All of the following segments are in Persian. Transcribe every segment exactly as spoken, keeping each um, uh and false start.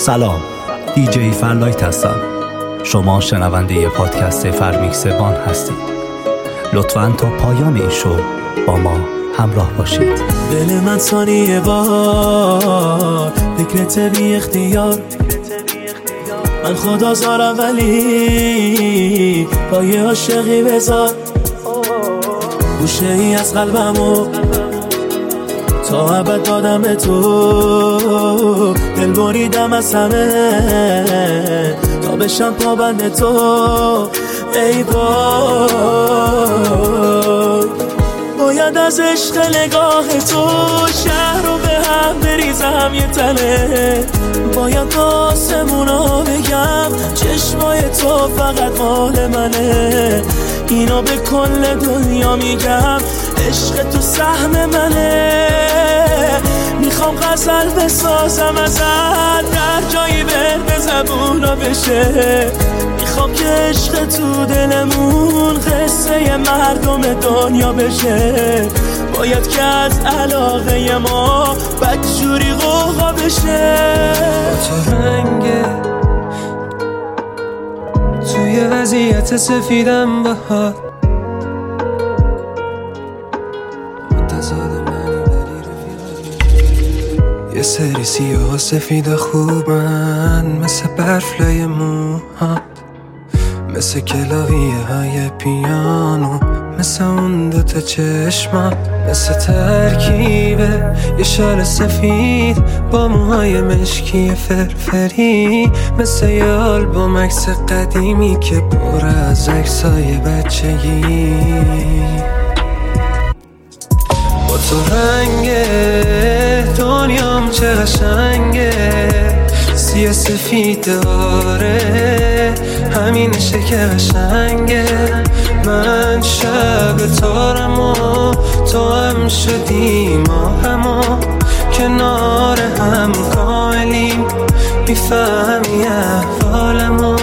سلام، دی جی فرلایت هستم. شما شنونده ی پادکست فرمیکس بان هستید. لطفاً تا پایان این شو با ما همراه باشید. دل من ثانیه بار فکرت بی اختیار، من خدا زارم ولی پای عاشقی بذار. گوشه ای از قلبمو تا ابد دادم به تو، دل بریدم از همه تا بشم پابند تو. ای وای، باید از عشق نگاه تو شهر رو به هم بریزم یه تله. باید آسمونا بگم چشمای تو فقط مال منه. اینو به کل دنیا میگم عشق تو سهم منه. میخوام غزل بسازم ازت در جایی به زبونا بشه. میخوام که عشق تو دلمون قصه مردم دنیا بشه. باید که از علاقه ما بدجوری غوغا بشه. با تو رنگه توی وضعیت سفیدم بهار، یه سری سیاه و سفید خوبن مثل برف لای موها، مثل کلاویه های پیانو، مثل اون دوتا چشمم، مثل ترکیبه یه شال سفید با موهای مشکی فرفری، مثل یه آلبوم عکس قدیمی که پر از عکسای بچگی. با تو رنگه دنیام چه قشنگه، سیاه سفید داره همینشه که قشنگه. من شب تارم و تو هم شدی ما همو کنار هم کاملیم، میفهمی احوالمو.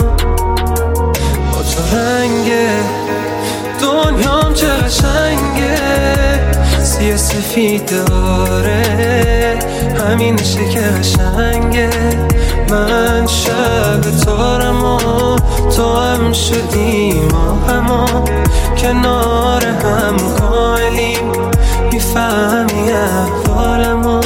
با تو رنگه دنیام چه قشنگه، سیاه سفید داره همینشه که قشنگه. من شب تارم و تو هم شدی ما همو کنار هم کاملیم، میفهمی احوالمو.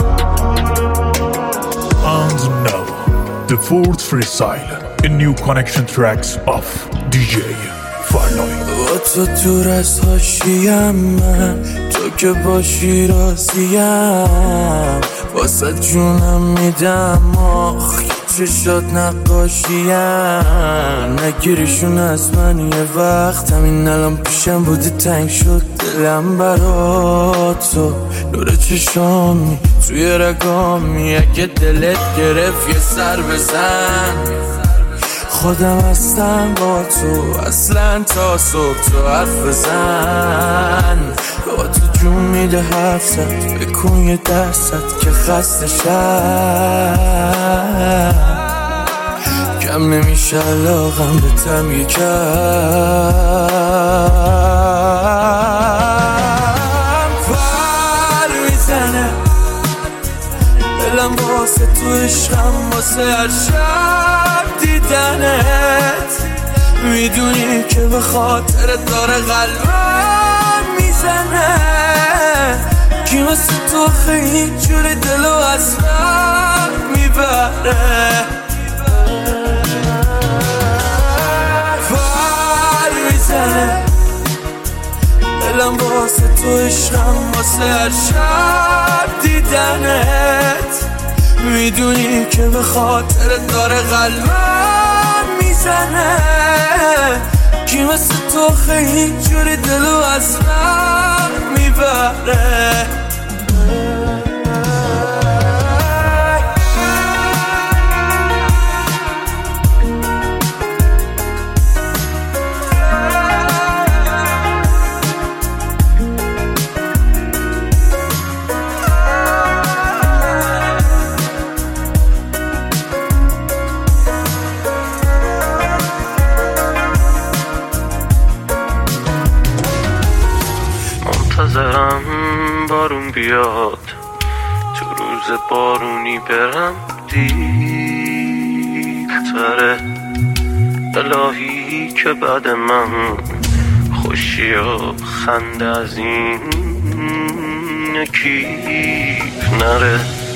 And now, the fourth freestyle in new connection tracks of دی جی فرلایت. با تو دور از حاشیم من، تو که باشی راضیم، واسه جونم میدم آخ چشات نقاشیم. نگیریشون از من یه وقت، همین الان پیشم بودی تنگ شد دلم برا تو. نور چشامی توی رگامی، اگه دلت گرفت یه سر بزن. خودم هستم با تو اصلا تا صبح تو حرف بزن. با تو جون میده حرف زد، بکن یه دستت که خسته شد. کم نمیشه علاقم به تم یکم پر میزنه دلم واسه تو عشقم، واسه هر شب دیدنت. میدونی که به خاطر داره قلبم میزنه، کی واسه تو خیلی جوری دلو از من میبره. پر میزنه دلم واسه تو عشقم، واسه هر شب دیدنت. میدونی که به خاطر داره قلبم میزنه، کی مثل تو خیلی جوری دلو از من میبره. منتظرم بارون بیاد، تو روز بارونی برم دید. تره. الهی که بعد من خوشی و خنده از این کیف نره.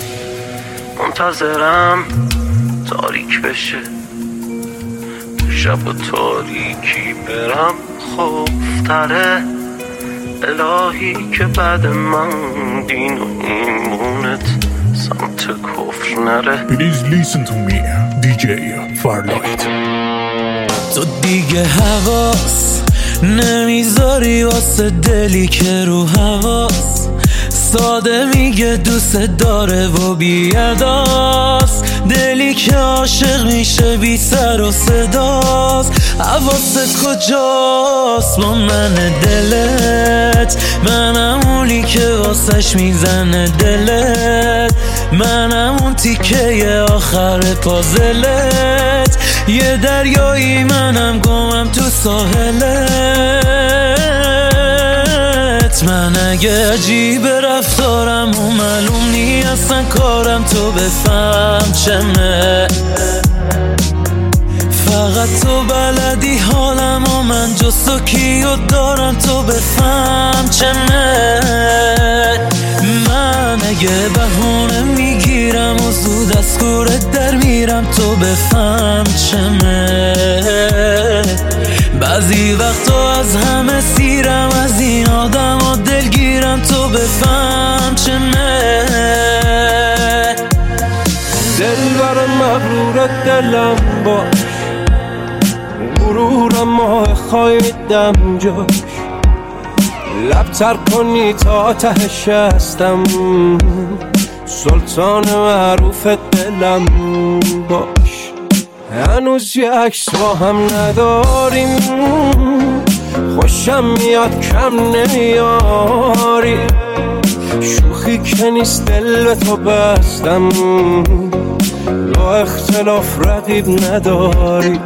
منتظرم تاریک بشه، شب و تاریکی برم خوفتره. الهی که بعد من دین و ایمونت سمت کفر نره. Please listen to me, دی جی Farlight. تو دیگه حواس نمیذاری واسه دلی که رو حواس ساده میگه دوست داره و بیاداست. دلی که عاشق میشه بی سر و صداست. حواست کجاست با من دلت؟ منم اونی که واسش میزنه دلت. منم اون تیکه آخر پازلت. یه دریایی منم گمم تو ساحلت. من اگه عجیب رفتارم و معلوم نی اصلا کارم تو بفهم چمه. فقط تو بلدی حالم و من جست و کیو دارم تو بفهم چمه. من اگه بهونه میگیرم و زود از کورت در میرم تو بفهم چمه. بعضی وقتا از همه سیرم از این آدم و دلگیرم تو بفهم چمه. دل بر مغرور دلم باش، غرورم ماه خواهیدم جاش. لبتر کنی تا تهش هستم، سلطان معروف دلم باش. هنوز یه عکس با هم نداریم، خوشم میاد کم نمیاری. شوخی که نیست دل به تو بستم، با اختلاف رقیب نداری.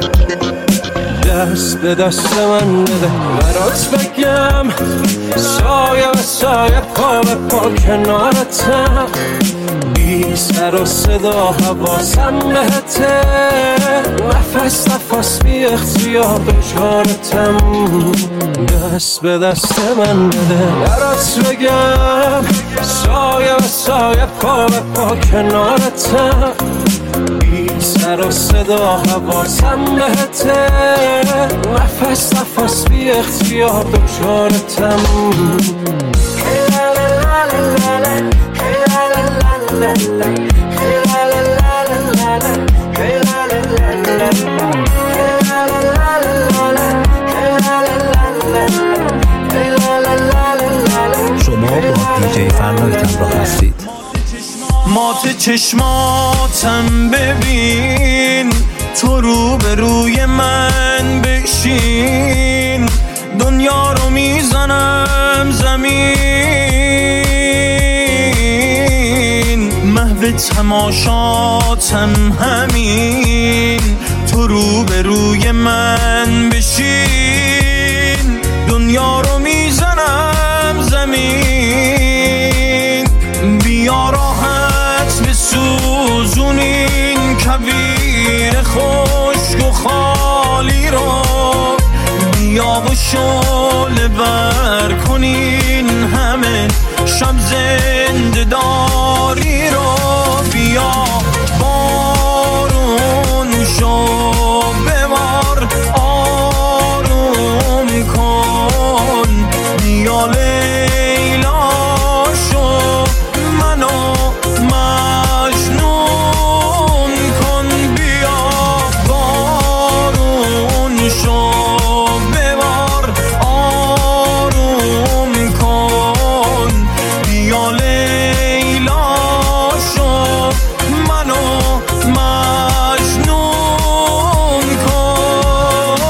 دست به دست من بده برات بگم، سایه به سایه پا به پا کنارتم. بی سر و صدا حواسم بهته، نفس نفس بی اختیار دچارتم. دست به دست من بده برات بگم، سایه به سایه پا به پا کنارتم. بی سر و صدا حواسم بهته، نفس نفس بی اختیار دچارتم. شما با دی جی فرلایت همراه هستید. مات چشماتم ببین، تو رو به روی من بشین. دنیا رو میزنم زمین، محو تماشاتم همین. تو رو به روی من بشین، دنیا رو میزنم زمین. بیا راحت بسوزون این کویر خشک و خالی رو. بیا و شعله بر کنین همه شب زنده داری رو. بیا بارون شو ببار آروم کن. بیا لیلا شو منو مجنون کن. بیا بارون شو ببار آروم کن. بیا لیلا شو منو مجنون کن.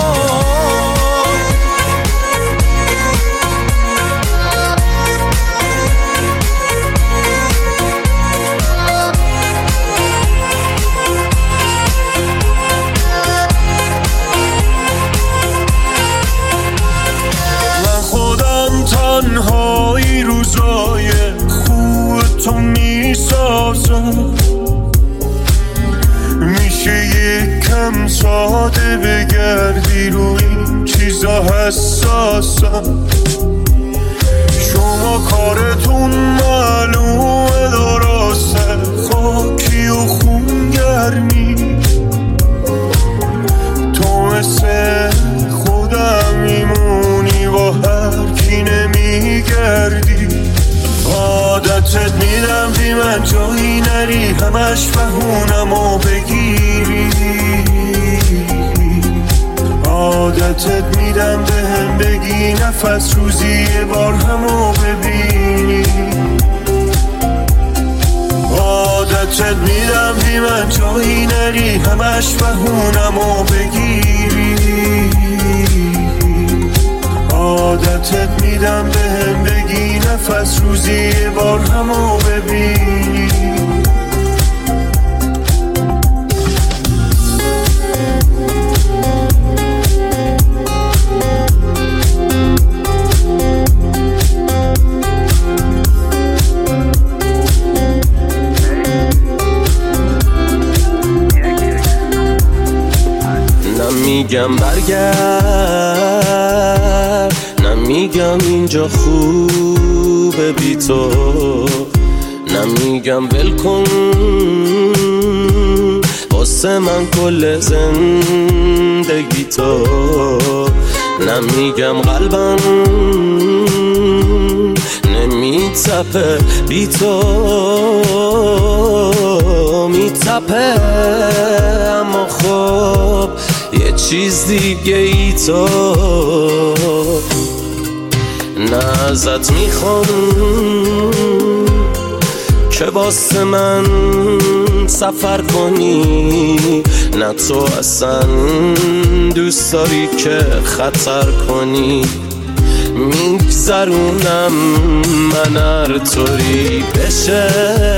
من خودم تنهایی روزای خوب تو میسازم. میشه که یک کم ساده بگردی رو این چیزا حساسم. شما کارتون معلومه درسته، خاکی و خونگرمی. تو مثل خودم میمونی با هر کی نمیگردی. عادتت میدم بی من جایی نری، همش بهونمو بگیری. عادتت میدم به هم بگی نفس روزی یه بار همو ببینی. عادتت میدم بی من جایی نری، همش بهونمو بگیری. عادتت میدم به هم بگی نفس روزی یه بار همو ببینی. نمیگم برگرد، نمیگم اینجا خوبه بی تو، نمیگم ول کن واسه من کل زندگی تو، نمیگم قلبم نمیتپه بی تو، میتپه اما خب یه چیز دیگه ای تو. نه ازت میخوام که واسه من سفر کنی، نه تو اصلا دوست داری که خطر کنی. میگذرونم من هر طوری بشه،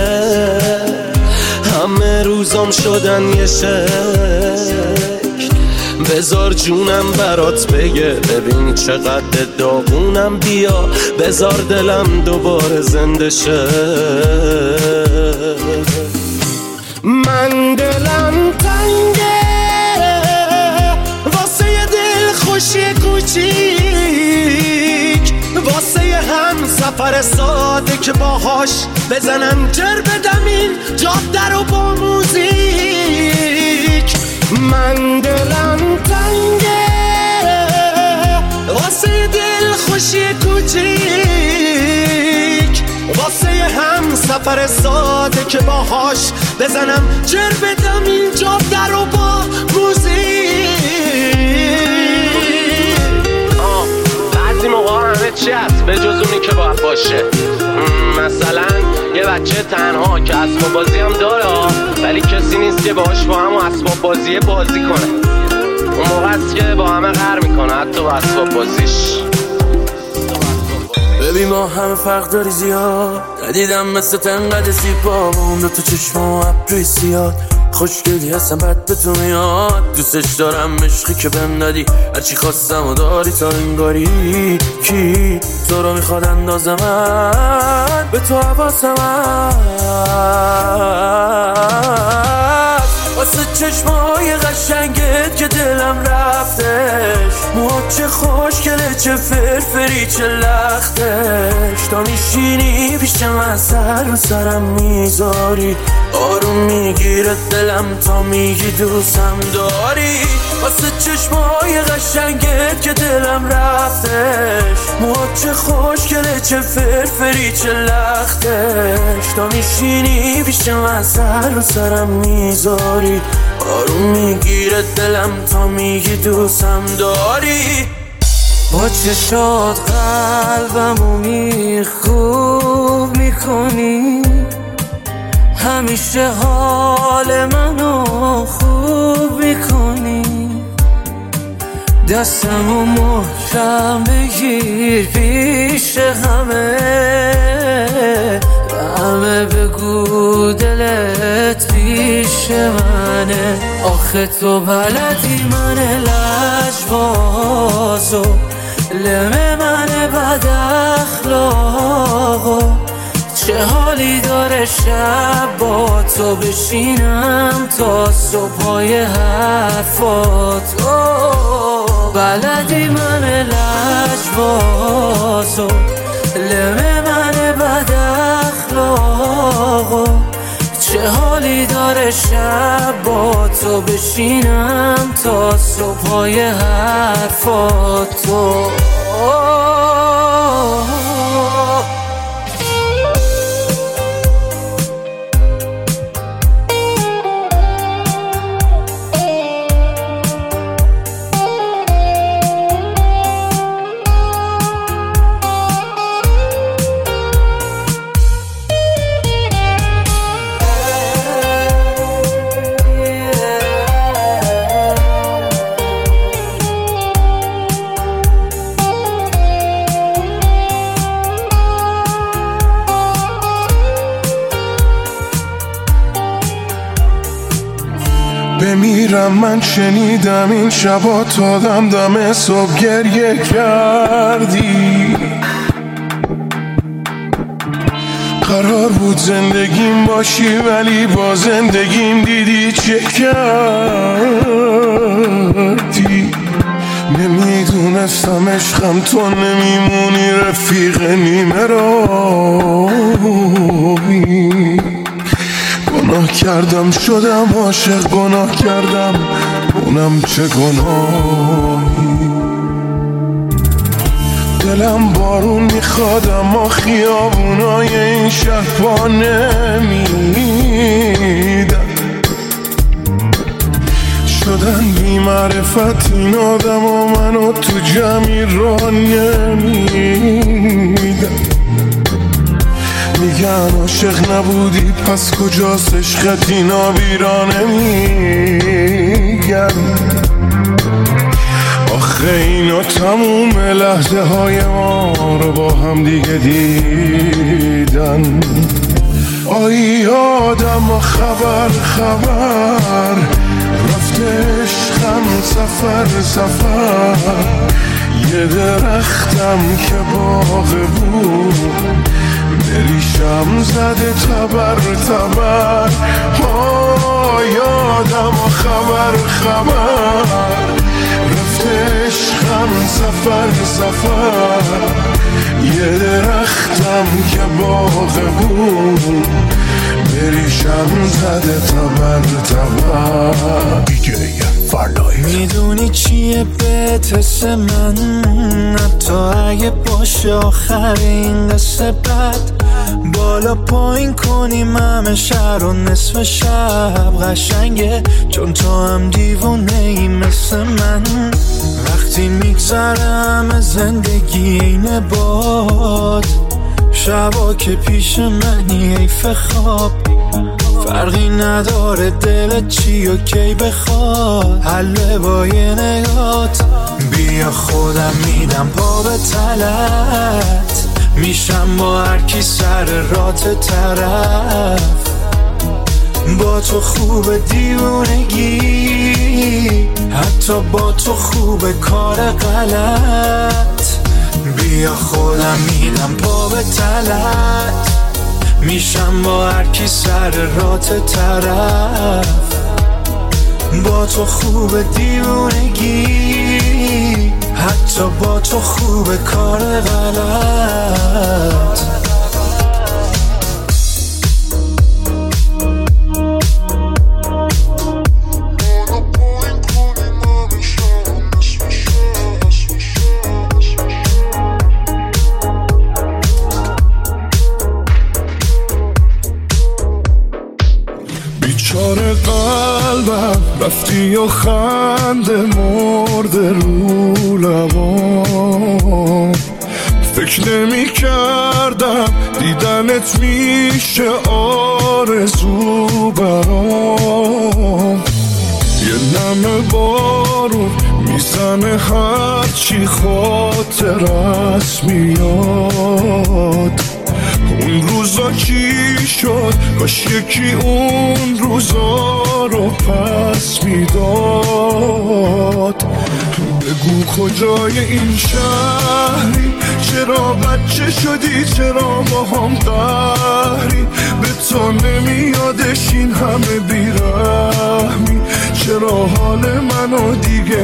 همه روزام شدن یه شکل. بذار جونم برات بگه ببین چقدر داغونم، بیا بذار دلم دوباره زنده شه. من دلم تنگه واسه یه دل خوشی کوچیک، واسه یه هم سفر ساده که باهاش بزنم جر بدم این جاده رو با موزیک. من دلم تنگه واسه یه دل خوشی کوچیک، واسه یه هم سفر ساده که باهاش بزنم جر بدم این جاده رو با موزیک. آه بعضی موقع همه چی هست به جز اونی که باید باشه. مثلا یه بچه تنها که اسباب بازی هم داره ولی کسی نیست که باهاش با هم اسباب بازی بازی کنه. اون موقع است که با همه قهر میکنه حتی با اسباب بازیش. ببین ما همه فرق داری زیاد، ندیدم مثل تنقد زیبا با اون دو تو چشم و ابروی سیاد. خوشگلی هستم بد به تو میاد، دوستش دارم عشقی که بهم دادی، هرچی خواستم و داری تا انگاری. کی تو رو میخواد اندازه من به تو حواسم هست، واسه چشمای قشنگت که دلم رفتش. موهات چه خوشگله چه فرفری چه لختش، تا میشینی پیش من سر رو سرم میذاری، آروم میگیره دلم تا میگی دوستم داری. واسه چشمای قشنگت که دلم رفتش، موهات چه خوشگله چه فرفری چه لختش، تا میشینی پیش من سر رو سرم میذاری، آروم میگیره دلم تا میگی دوستم داری. با چشات قلبمو میخوب میکنی، همیشه حال منو خوب میکنی. دستمو محکم بگیر پیش همه، همه بگو دلت پیش منه. آخه تو بلدی من لجبازو، لمه من بد اخلاقو، چه حالی داره داره شب با تو بشینم تا صبحای حرفات. بلدی من لجبازو لمه من بد اخلاقو، چه حالی داره شب با تو بشینم تا صبحای حرفاتو. بمیرم من شنیدم این شبا تا دم دم صبح گریه کردی. قرار بود زندگیم باشی ولی با زندگیم دیدی چه کردی. نمیدونستم عشقم تو نمیمونی رفیق نیمه راهی. گناه کردم شدم عاشق، گناه کردم اونم چه گناهی. دلم بارون میخواد اما خیابونای این شهر پا نمیدن. شدن بی معرفت این آدم و منو تو جمعی را نمیدن. میگن عاشق نبودی پس کجاست عشقت، اینا بیرا نمیگن. آخه اینا تموم لحظه های ما رو با هم دیگه دیدن. آی آدم و خبر خبر رفته عشقم سفر سفر. یه درختم که باغ بود دریشم زده تبر تبر. آه یادم و خبر خبر رفته عشقم سفر سفر. یه درختم که باغ بود دریشم زده تبر تبر. دیجی فرلایت. میدونی چیه بهت حس من، حتی اگه باشه آخر این قصه بد. بالا پایین کنیم همه شهر و نصف شب قشنگه، چون تو هم دیوونه ای مثل من. وقتی میگذره همه زندگی اینه باد، شبا که پیش منی حیف خواب. فرقی نداره دلت چی و کی بخواد، حله با یه نگات. بیا خودم میدم پا به تلت، میشم با هر کی سر رات طرف. با تو خوب دیوونگی، حتی با تو خوب کار غلط. بیا خودم میدم پا به تلت، میشم با هر کی سر رات طرف. با تو خوب دیوونگی، حتی با تو خوب کار غلط. بیچاره قلبم رفتی و خنده مرده رو لبام. فکر نمی کردم دیدنت میشه آرزو برام. یه نم بارون میزنه هرچی خاطرت میاد. اون روزا چی شد؟ کاش یکی اون روزا رو پس میداد. بگو کجای این شهری، چرا بچه شدی، چرا با هم قهری. به تو نمیادش این همه بیرحمی؟ چرا حال منو دیگه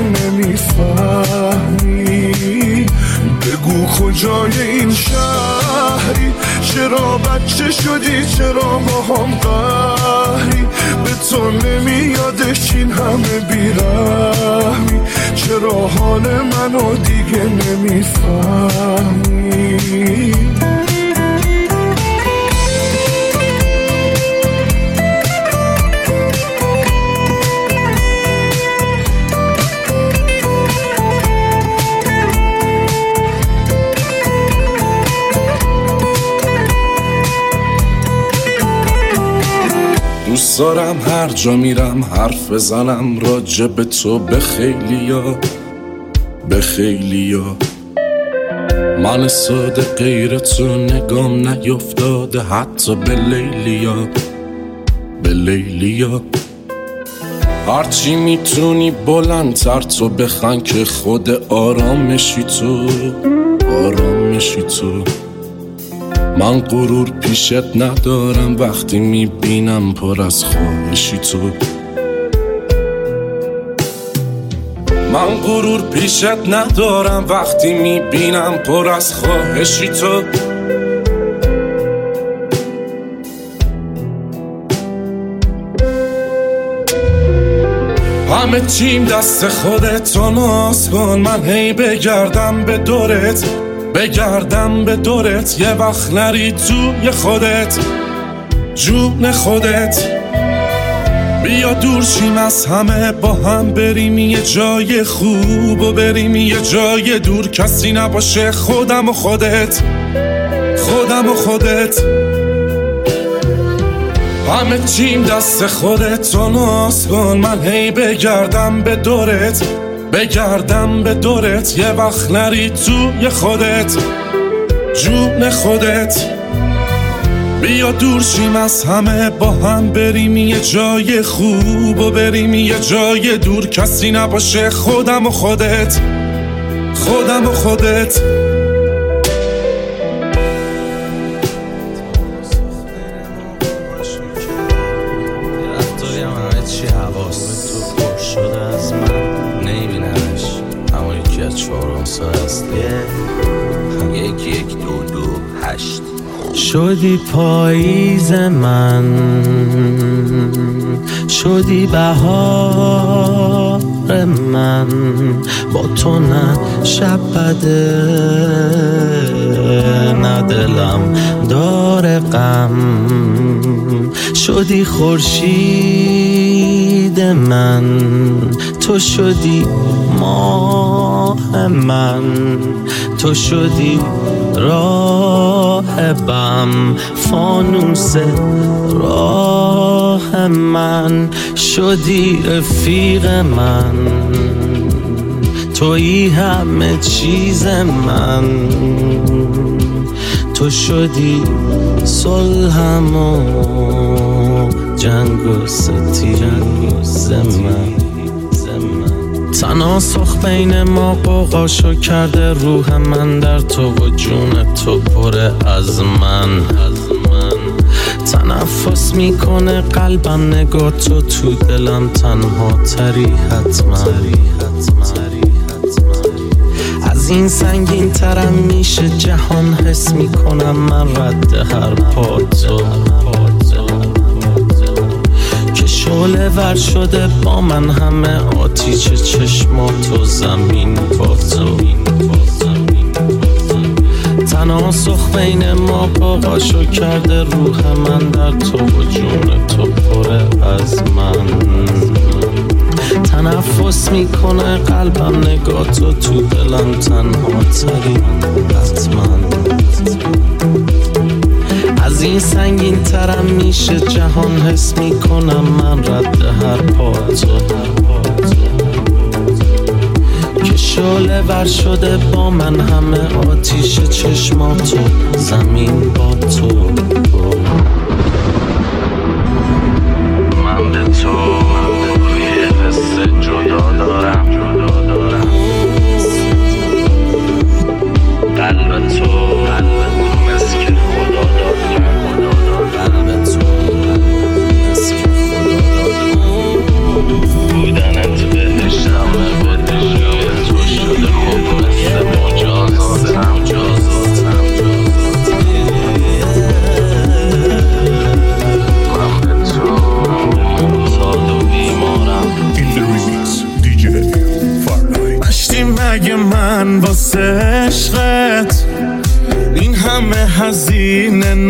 نمیفهمی؟ بگو کجای این شهری؟ چرا بچه شدی؟ چرا با هم قهری؟ به تو نمیادش این همه بیرحمی؟ چرا حال منو دیگه نمیفهمی؟ دوست دارم هر جا میرم حرف بزنم راجع به تو به خیلیا، به خیلیا. من ساده غیر تو نگام نیفتاده حتی به لیلیا، به لیلیا. هرچی میتونی بلندتر تو بخن که خود آرامشی تو، آرامشی تو. من غرور پیشت ندارم وقتی میبینم پر از خواهشی تو. من غرور پیشت ندارم وقتی میبینم پر از خواهشی تو. همه چیم دست خودت و ناز کن، من هی بگردم به دورت، بگردم به دورت، یه وقت نری توی خودت، جون خودت. بیا دور شیم از همه، با هم بریم یه جای خوب و بریم یه جای دور، کسی نباشه خودم و خودت، خودم و خودت. همه چیم دست خودت و ناز کن، من هی بگردم به دورت، بگردم به دورت، یه وقت نری توی خودت، جون خودت. بیا دور شیم از همه، با هم بریم یه جای خوب و بریم یه جای دور، کسی نباشه خودم و خودت، خودم و خودت. یک یک دو دو هشت. شدی پاییز من، شدی بهار من، با تو نه شب بده نه دلم داره غم. شدی خورشید من، تو شدی ماه من، تو شدی راهبم، فانوس راه من. شدی رفیق من، تویی همه چیز من، تو شدی صلحم و جنگ و ستیز من. تناسخ بین ما قوقاشو کرده روح من در تو و جون تو پره از من. تنفس میکنه قلبم نگاه تو، تو دلم تنها تری حتما. از این سنگین ترم میشه جهان، حس میکنم من رد هر پا تو، که شعله ور شده با من همه آتیش چشمات و زمین با تو. تناسخ بین ما قاقاشو کرده روح من در تو و جون تو پره از من. تنفس میکنه قلبم نگاه تو، تو دلم تنها تری حتما. از این سنگین ترم میشه جهان، حس میکنم من رد هر پا تو، که شعله ور شده با من همه آتیش چشماتو، زمین با تو. من به تو یه حس جدا دارم، قلب تو قلب تو مثل که خدا داد، قلب تو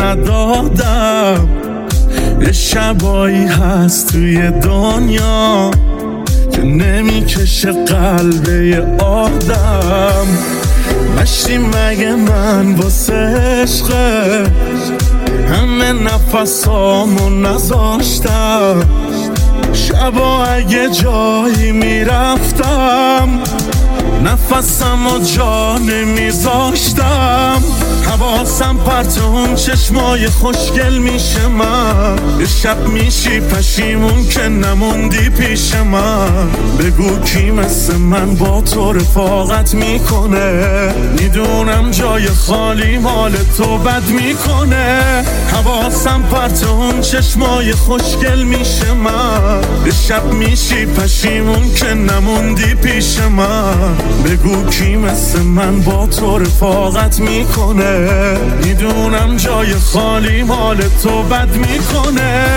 ندادم. یه شبایی هست توی دنیا که نمیکشه قلبه آدم. مشتی مگه من واسه عشقه همه نفسامو نذاشتم. شبا اگه جایی میرفتم نفسم و جا نمیذاشتم. حواسم پرت اون چشمای خوشگل میشه من. یه شب میشی پشیمون که نموندی پیش من. بگو کی مثل من با تو رفاقت میکنه. میدونم جای خالی مال تو بد میکنه. حواسم پرت اون چشمای خوشگل میشه من. یه شب میشی پشیمون که نموندی پیش من. بگو کی مثل من با تو رفاقت میکنه. میدونم جای خالی مال تو بد میکنه.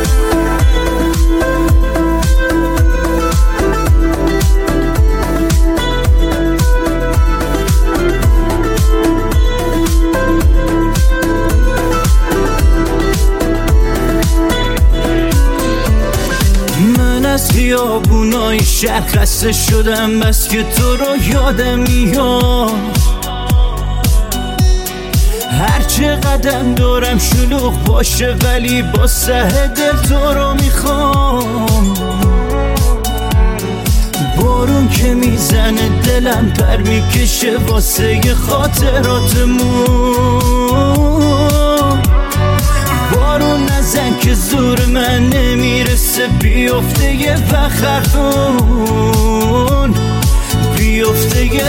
من از خیابونای شهر خسته شدم بس که تو رو یادم میاد. هر چه قدم دارم شلوغ باشه ولی با سه دل تو رو میخوام. بارون که میزنه دلم پر میکشه واسه خاطراتمون. بارون نزن که زور من نمیرسه بیفته یه بخرفون. بیفته یه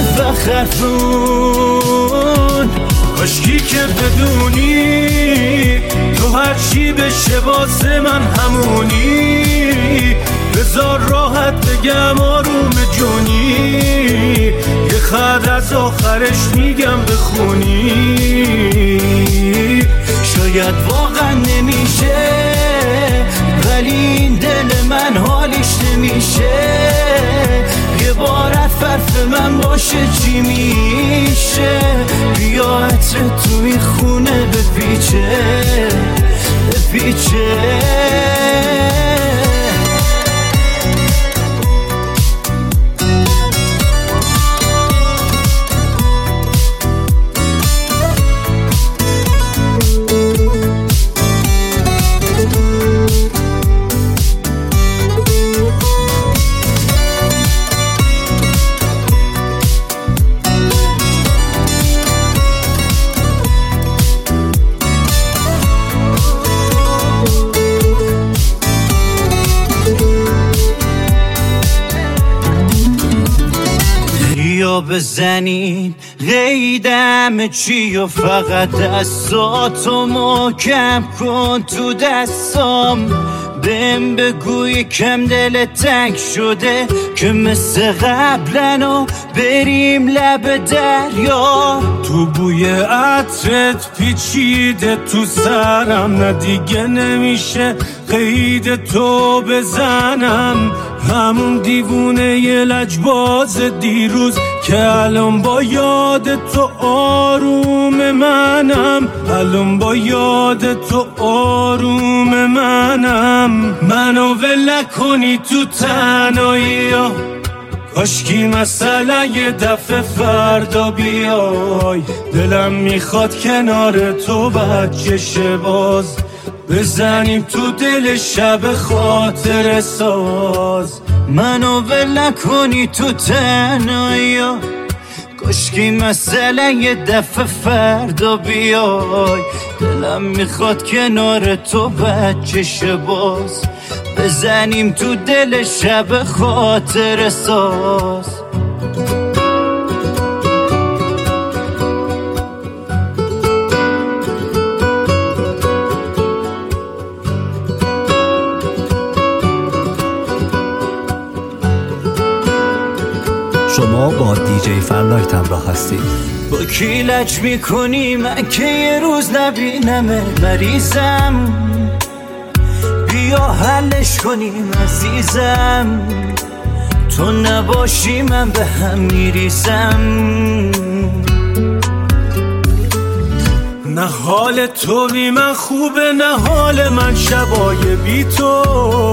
بخرفون. کاشکی که بدونی تو هر چی بشه واسه من همونی. بذار راحت بگم آروم جونی. یه خط از آخرش میگم بخونی. شاید واقعا نمیشه ولی این دل من حالیش نمیشه. یه بار حرف من باشه چی میشه. بیا عطر توی خونه بپیچه بپیچه. بزنین قیدم چی و فقط دستاتو محکم کن تو دستام. بهم بگوی کم دل تنگ شده که مثل قبلنو بریم لب دریا. تو بوی عطرت پیچیده تو سرم. نه دیگه نمیشه قید تو بزنم. همون دیوونه ی لجباز دیروز که الان با یاد تو آروم منم. الان با یاد تو آروم منم. منو ول کنی تو تنهایی ها. کاشکی مثلا یه دفعه فردا بیای. دلم میخواد کنار تو بچشه باز. بزنیم تو دل شب خاطر ساز. منو ول کنی تو تنهایی ها. کاشکی مثلا یه دفعه فردا بیای. دلم میخواد کنار تو بچشه باز. بزنیم تو دل شب خاطر ساز. شما با دیجی فرلایت همراه هستید. با کی لج میکنی من که یه روز نبینمه. مریضم بیا حلش کنیم عزیزم. تو نباشی من به هم میریزم. نه حال تو بی من خوبه، نه حال من شبای بی تو،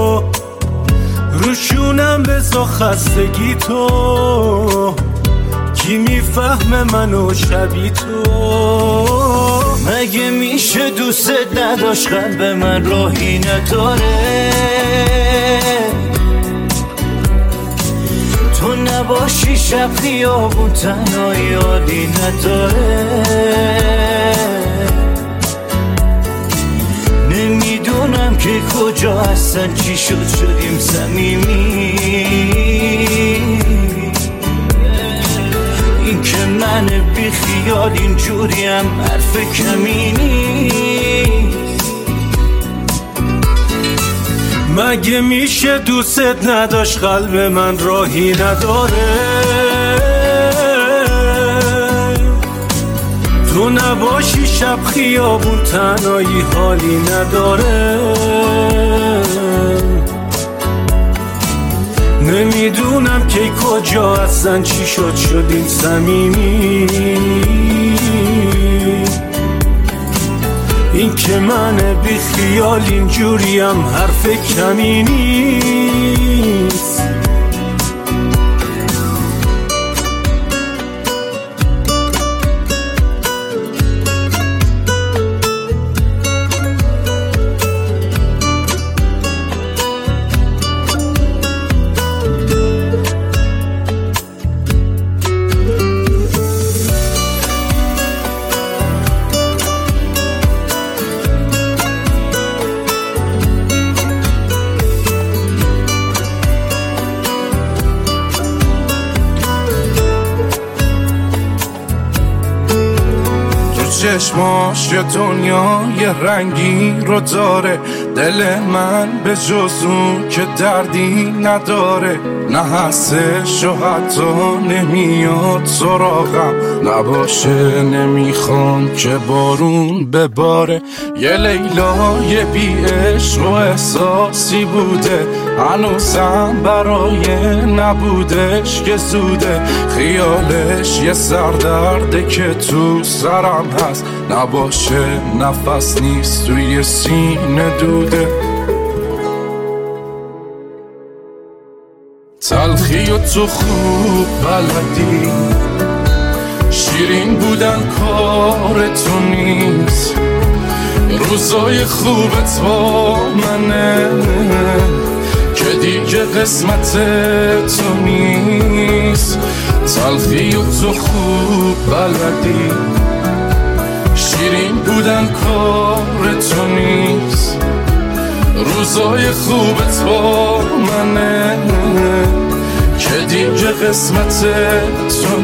روشونم بزا خستگی تو، کی میفهمه منو شبی تو؟ مگه میشه دوست نداشت قلب من راهی نداره، تو نباشی شب خیابون تنها یادی نداره، نمیدونم که کجا هستن چی شد شدیم صمیمی، این که من بی خیال اینجوریم حرف کمی نیست. مگه میشه دوست نداشت قلب من راهی نداره، تو نباشی شب خیابون تنهایی حالی نداره، نمیدونم که کجا هستن چی شد شدیم صمیمی، این که من بی خیال اینجوریم حرف کمی نیست. چشماش یه دنیا یه رنگی رو داره، دل من به جز اون که دردی نداره، نه هستش و حتی نمیاد سراغم نباشه، نمیخوام که بارون بباره، یه لیلای بی عشق و احساسی بوده، هنوزم برای نبودش که زوده، خیالش یه سردرده که تو سرم هست، نباشه نفس نیست توی سینه دوده، تلخی و تو خوب بلدی، شیرین بودن کار تو نیست، روزای خوبت با منه که دیگه قسمت تو نیست، تلخی و تو خوب بلدی، شیرین بودن کار تو نیست، روزای خوبت با منه که دیگه قسمت تو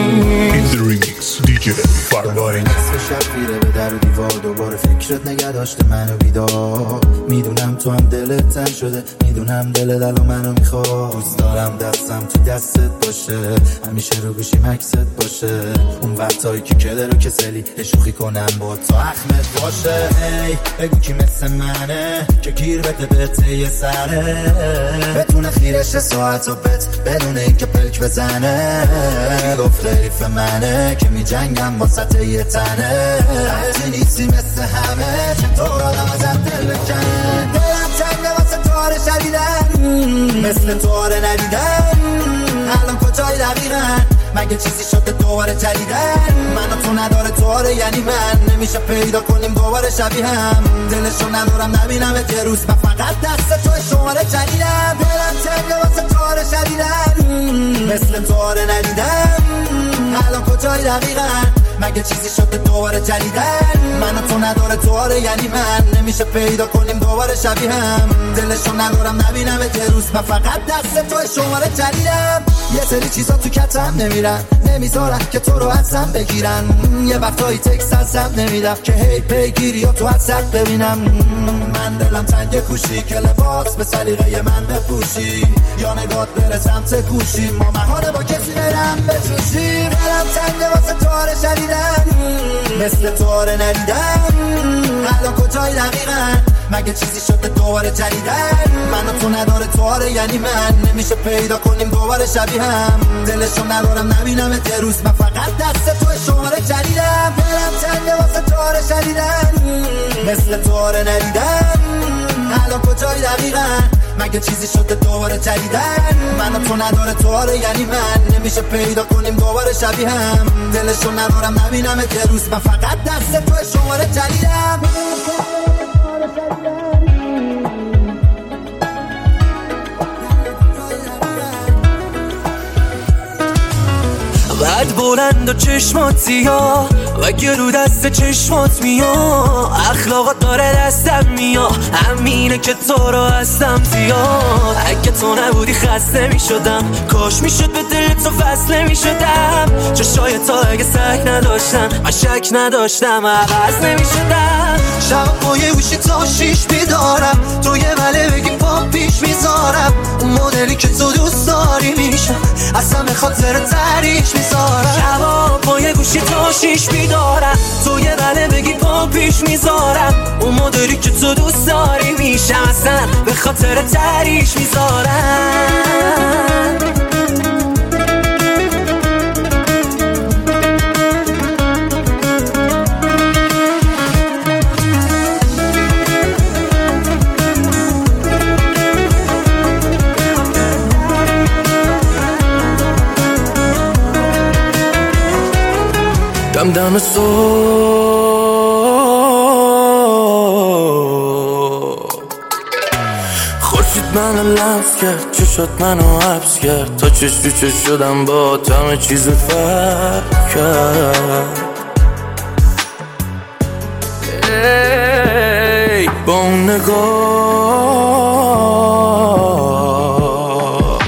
نیست. دی جی فارلای نصف شب خیره به در و دیوار، دوباره فکرت نگه داشته منو بیدار، میدونم تو هم دلت تن شده، میدونم دلت الان منو میخواد، دوست دارم دستم تو دستت باشه، همیشه رو گوشی مکست باشه، اون وقتایی که کده رو کسلی شوخی کنم با تو اخمت باشه، ای بگو کی مثل منه که گیر بده به یه سره، بتونه خیرش ساعت و بت بدون این که پلک بزنه، گفته حریف منه که می جنگم با سطح یه تنه، حتی نیستی مثل همه چطور آدم ازم دل بکنه، دلم چنگه واسه تواره شدیدن، مثل تواره ندیدن، الان کجای دقیقا مگه چیزی شده دوباره جدیدن، من و تو نداره تواره یعنی من، نمیشه پیدا کنیم دوباره شبیه هم، دلشو ندارم نبینم یه روز، من فقط دست توی شماره جدیدم، دلم چنگه واسه تواره شدیدن، مثل تواره ندیدن، الان کجای دقیقا مگه چیزی شده دوباره جدیدن، من و تو نداره تواره یعنی من، نمیشه پیدا کنیم دوباره شبیه هم، دلشو ندارم نبینم یه روز، من فقط دست توی شماره جدیدم، یه سری چیزا تو کتم نمیرن، نمیذارن که تو رو ازم بگیرن، یه وقتایی تکس ازم نمیدم که هی پیگیری یا تو ازت ببینم، من دلم تنگ کوشی که لباس به سلیقه من بپوشی، یا نگات بره سمت گوشی، ما مهانه با کسی برم بچوشی، دلم تنگ واسه تواره شدیدن، مثل تواره ندیدن، الان کجای دقیقا مگه چیزی شده دوباره جدیدن منو تو نداره تو آره یعنی من نمیشه پیدا کنیم دوباره شبیه هم دلشو ندارم نبینم یه روز من فقط دست تو شماره جدیدم دلم چنده واسه تو آره شدیدن مثل تو آره ندیدن الان کجایی دقیقا مگه چیزی شده دوباره جدیدن منو تو نداره تو آره یعنی من نمیشه پیدا کنیم دوباره شبیه هم دلشو ندارم نبینم یه روز من فقط دست تو شماره جدیدم قد بلند و چشمات سیاه و گرو دست چشمات میاد اخلاقات داره دستم میاد همینه که تو رو هستم زیاد اگه تو نبودی خسته میشدم کاش میشد به دل تو فصله میشدم چشای تا اگه سک نداشتم من شک نداشتم عوض نمیشدم شب با یه گوشی تا شیش بیدارم تو یه مله بگی پا پیش میذارم اون مدلی که تو دوست داری میشم اصلا به خاطر تریش میذارم شبا با یه گوشی تا شیش بیدارم تو یه مله بگی پا پیش میذارم اون مدلی که تو دوست داری میشم اصلا به خاطر تریش میذارم دم دم صبح خورشید منو لمس کرد چشات منو حبس کرد تا چش تو چش شدم با همه چیز فرق کرد ای با اون نگاه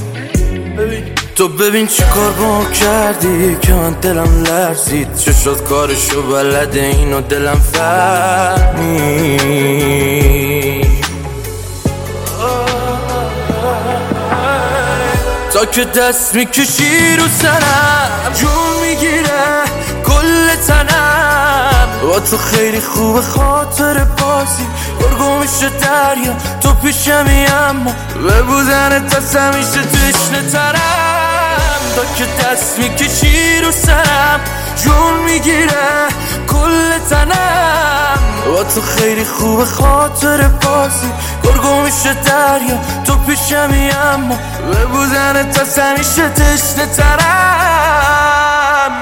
تو ببین چی کار با کردی که من دلم لرزید چشات کارشو بلده اینو دلم فهمید تا که دست میکشی رو سرم جون میگیره کل تنم با تو خیلی خوب خاطر بازی گرگو میشه دریا تو پیشمی اما به بودن تا همیشه تشنه ترم تا که دست میکشی رو سرم جون میگیره کل تنم با تو خیلی خوب خاطر بازی گرگو میشه دریا تو پیشمی اما به بودن تا همیشه تشنه ترم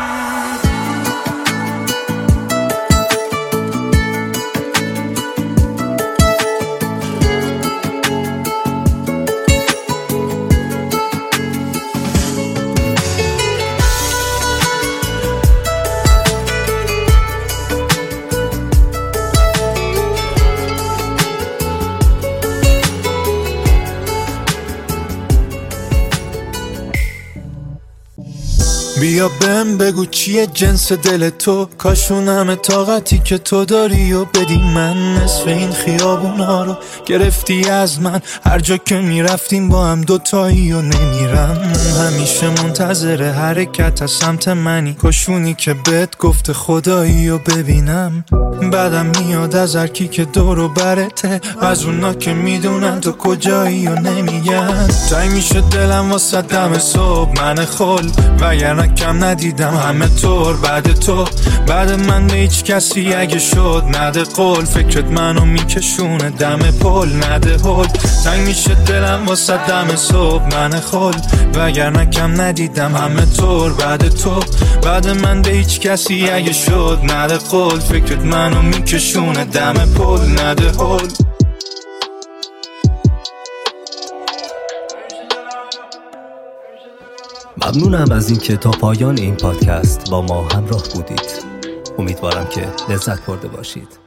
بیا بهم بگو چیه جنس دل تو کاشون همه طاقتی که تو داری و بدی من نصف این خیابونا رو گرفتی از من هر جا که میرفتیم با هم دوتایی و نمیرم همیشه منتظر حرکت از سمت منی کاشونی که بهت گفته خدایی و ببینم بعدم میاد از هر کی که دور و برته از اونا که میدونن تو کجایی و نمیگن تای میشه دلم واسه دم صبح من خل وگرنه کم ندیدم همه طور بعد تو بعد من به هیچ کسی اگه شد نده قول فکرت منو میکشونه دم پل نده هل تنگ میشه دلم واسه دم صبح من خل وگرنه کم ندیدم همه طور بعد تو بعد من به هیچ کسی اگه شد نده قول فکرت منو میکشونه دم پل نده هل ممنونم از اینکه تا پایان این پادکست با ما همراه بودید. امیدوارم که لذت برده باشید.